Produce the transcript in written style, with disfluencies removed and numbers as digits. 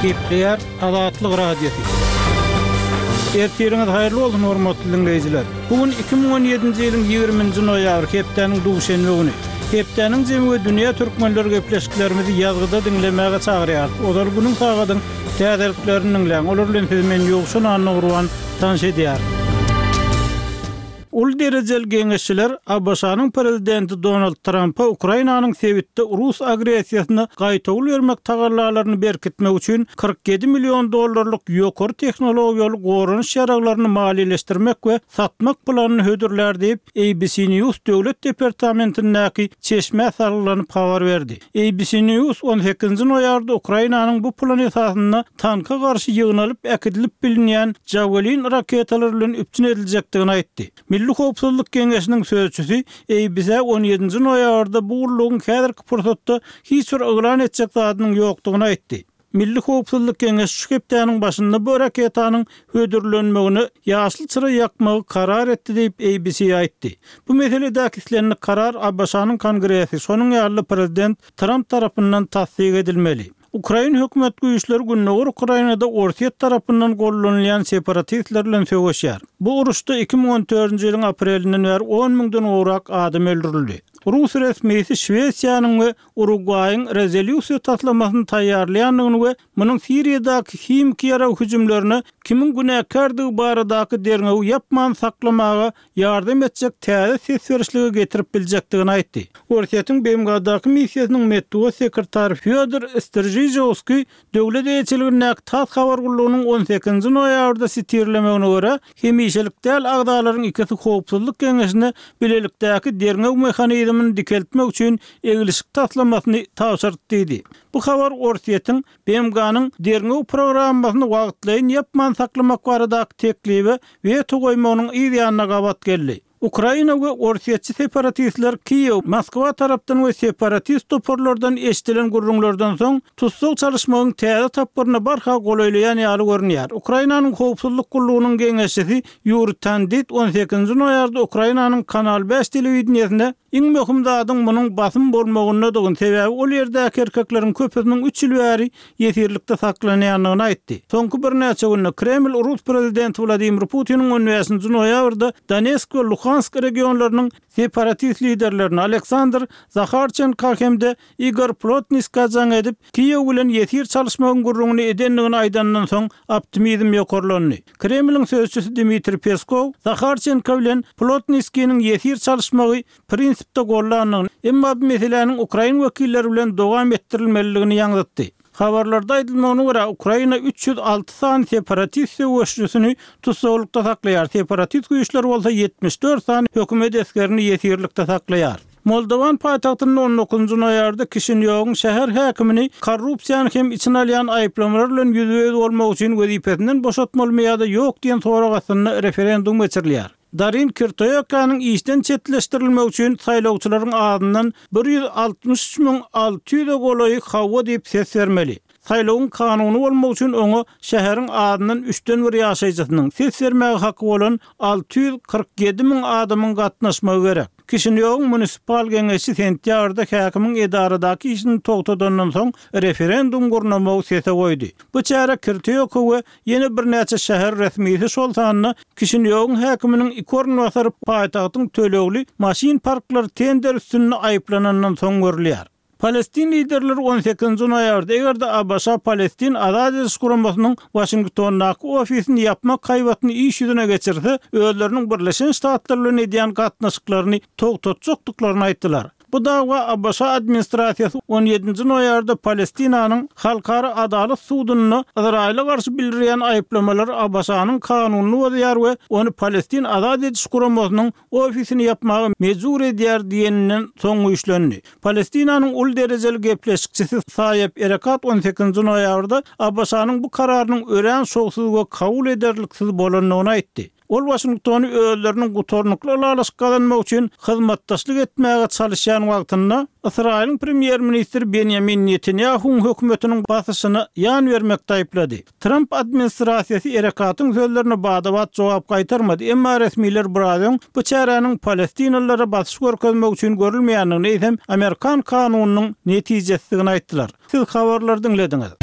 Kepler Azatlyk Radiosu. Ertiriniz hayırlı olsun hormatly dinleyijiler. Bugün 2017-nji ýylyň 20-nji noýabr hepdeniň duşenbe güni. Hepdeniň jemy dünýä türkmenleri gepleşiklerimizi ýazgyda dinlemäge çagyrýar. Olar bunyň tagadyň täzeliklerini dinleň. Olar bilen men ýogşun anny urwan tanış edýär. Ul derejeli geňeşçiler Abaşanyň prezidenti Donald Trump'a Ukrainanyň sebitde Rus agresiýasyna gaýtagul bermek tagarlalaryny berkitmek üçin $47 milyon ýokary tehnologiýaly goranyş ýaraglaryny maliýeleşdirmek we satmak planyny hödürler diýip ABC News döwlet departamentiniňki çeşme sarlanyp habar berdi. ABC News 18-nji noýabryda Ukrainanyň bu plan esasyna tanka garşy ýygnalyp äkidilip bilinýän Javelin raketalary bilen üpçün ediljekdigini aýtdy. Milli Howpsuzlyk Geňeşiniň sözçüsi ABC 17-nji noýabrda bu urlugyň häzirki pursatda hiç bir ýlan etjek zadynyň ýokdugyny aýtdy. Milli Howpsuzlyk Geňeşi şüpetiniň başynda bu raketanyň hödürlenmegini ýaşyl çıra ýakmagy karar etdi diýip ABC aýtdy. Bu meseledäki islenli karar Abaşanyň kongresi, şonuň ýaly prezident Trump tarapyndan tasdik edilmeli. Ukraina hökümet güýçleri günnäger Ukrainada Ortiýet tarapyndan gollanýan separatistler bilen söwüşýär. Bu uruşda 2014-nji ýylyň aprelinden bäri 10 000-den owrak adam öldürildi. Rus resmisi Şwesiýanyň we Uruguay'yň rezolýusiýa taslamasyny taýýarlaýanlygyny we munyň Siriýadaky himki ýara hüjümlerini kimin günäkärligi baradaky derňew ýapman saklamaga ýardam etjek täze ses berişlige getirip biljekdigini aýtdy. Ortiýetiň BMG'daky missiýasynyň medeniýet sekretary Fyodor Strizhowski döwlet eýçiliginiň tas habar gullugynyň 18-nji noýabrda sitirlemegine görä hemişelik däl agdalaryň ikisi Howpsuzlyk Geňeşine bilelikdäki derňew mexanizmini dikeltmek üçin egilişik taslamasyny tapşyrdy diýdi. Bu habar Ortiýetiň BMG'nyň derňew programmasyny wagtlaýyn ýapman saklamak baradaky teklibi we togoýmagynyň ýa-ýanyna gabat geldi. Ukraina we Ortiýetçi separatistler Kiýew, Moskwa tarapdan we separatist toporlardan eşdilen gurrunlardan soň tutsak çalışmagyň täze tapgyryna barha golaýlaýan ýaly görünýär. Ukrainanyň Howpsuzlyk gullugynyň geňeşçisi Yuri Tandit 18-nji noýabryda Ukrainanyň Kanal 5 telewizionyasynda iň möhüm zadyň munyň basym bolmagyna dogyn sebäbi ol ýerdäki erkekleriň köpüsiniň 3 ýyl bäri ýetirlikde saklanýanlygyny aýtdy. Soňky bir näçe günde Kreml Rus prezidenti Vladimir Putiniň 15-nji noýabrda Donetsk we Luhansk regionlarynyň separatist liderlerini Aleksandr Zakharchenko hemde Igor Plotniska jaň edip Kiýew bilen ýetir çalışmagyň gurrugyny edenligini aýdandan soň optimizm ýokarlandy. Kremliň sözçüsi Dmitri Peskov Zakharchenko bilen Plotniskiň ýetir çalışmagy prinsipde gollanýan, emma bu meseleniň Ukraina wekilleri bilen dowam etdirilmeligini ýaňlatdy. Habarlarda aýdylmagyna görä Ukraina 306 san separatist söwüşçüsini tutsaklykda saklaýar. Separatist güýçler bolsa 74 san hökümet eskerini ýetirlikde saklaýar. Moldovan paýtagtynyň 19-njy noýabrda Kişinýowyň şäher häkimini korrupsiýany hem içine alýan aýplamalar bilen ýüzüňiz bolmak üçin wezipesinden boşatmaly ýa-da ýok diýen soragasyny referendum geçirilýär. Darin Kirtoyokanyň işden çetleşdirilmek üçin saýlawçylaryň adyndan 163.600 golaýy hawa diýip ses bermeli. Saýlawyň kanuny bolmak üçin oňa şäheriň adyndan 3den bir ýaşaýjysynyň ses bermäge haky bolan 647 000 adamyň gatnaşmagy gerek. Kişinýowyň munisipal geňeşi sentýabrda häkimiň edaradaky işini togtadandan soň referendum gurnamagy sese goýdy. Bu çäre Kirtoyok we ýene bir näçe şäher resmisi şol sanyny Kişinýowyň häkiminiň ikorny basaryp paýtagtyň tölegli maşin parklary tender üstünde aýplanandan soň görülýär. Palestin liderleri 18-nji noýabrda egerde Abaşa Palestin azad ediş guramasynyň Washingtondaky ofisini ýapmak kaýbatyny iş ýüzüne geçirse, özleriniň Birleşen Ştatlar bilen edýän gatnaşyklaryny togtatjakdyklaryny aýtdylar. Bu dawa Abaşa administrasiýasy 17-nji noýabrda Palestinanyň Halkara Adalet Sudynyna Izraýla garşy bildirýän aýplamalar Abaşanyň kanunyny bozýar we ony Palestin azad ediş guramasynyň ofisini ýapmagy mejbur edýär diýeninden soň güýçlendi. Palestinanyň ul derejeli gepleşikçisi Sayep Erekat 18-nji noýabrda Abaşanyň bu kararynyň ören şogsuz we kabul ederliksiz bolanyny aýtdy. Ol Washingtony özleriniň gutornukly alaşyk üçin hyzmatdaşlyk etmäge çalışýan wagtynda Israýlyň premier ministri Benjamin Netanyahu'nun hökümetiniň basyşyny ýan bermekde aýplady. Trump administrasiýasy Erekatyň sözlerine badabat jogap gaýtarmady, emma resmiler birazdan bu çäranyň Palestinalylara basyş görkezmek üçin görülmeýändigini hem Amerikan kanunynyň netijesini aýtdylar. Siz habarlardan dinlediňiz.